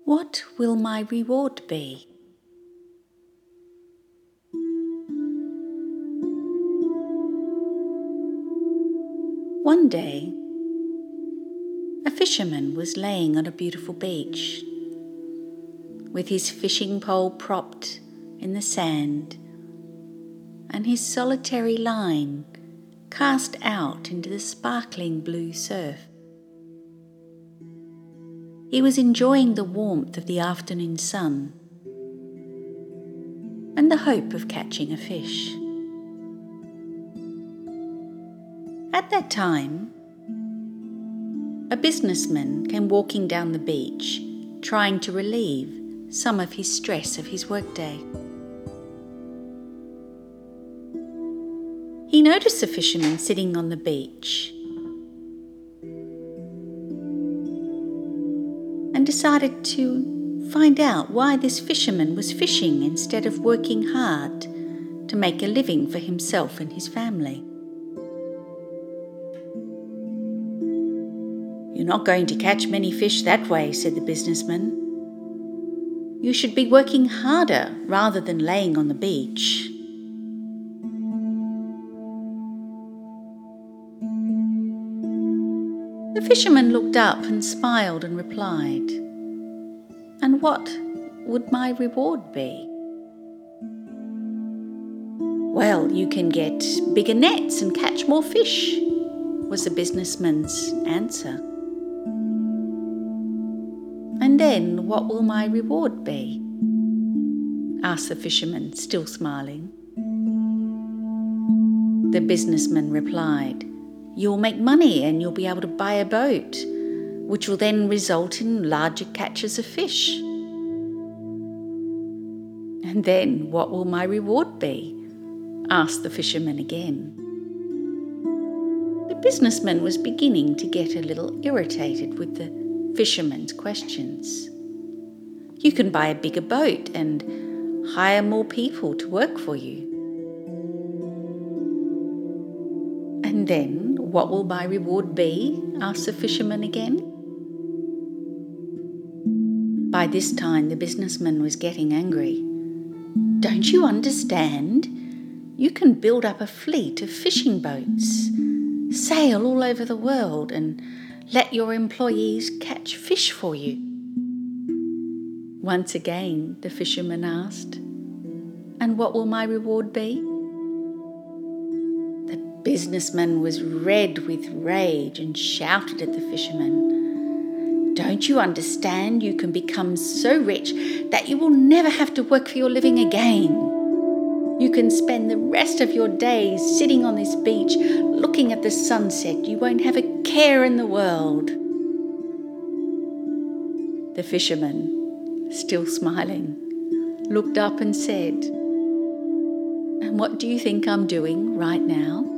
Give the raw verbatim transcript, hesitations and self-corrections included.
What will my reward be? One day, a fisherman was laying on a beautiful beach, with his fishing pole propped in the sand and his solitary line cast out into the sparkling blue surf. He was enjoying the warmth of the afternoon sun and the hope of catching a fish. At that time, a businessman came walking down the beach, trying to relieve some of his stress of his workday. He noticed the fisherman sitting on the beach and decided to find out why this fisherman was fishing instead of working hard to make a living for himself and his family. "You're not going to catch many fish that way," said the businessman. "You should be working harder rather than laying on the beach." The fisherman looked up and smiled and replied, "And what would my reward be?" "Well, you can get bigger nets and catch more fish," was the businessman's answer. "And then what will my reward be?" asked the fisherman, still smiling. The businessman replied, "You'll make money and you'll be able to buy a boat, which will then result in larger catches of fish." "And then what will my reward be?" asked the fisherman again. The businessman was beginning to get a little irritated with the fisherman's questions. "You can buy a bigger boat and hire more people to work for you." "And then what will my reward be?" asked the fisherman again. By this time the businessman was getting angry. "Don't you understand? You can build up a fleet of fishing boats, sail all over the world and let your employees catch fish for you." Once again the fisherman asked, "And what will my reward be?" The businessman was red with rage and shouted at the fisherman, "Don't you understand? You can become so rich that you will never have to work for your living again. You can spend the rest of your days sitting on this beach looking at the sunset. You won't have a care in the world." The fisherman, still smiling, looked up and said, "And what do you think I'm doing right now?"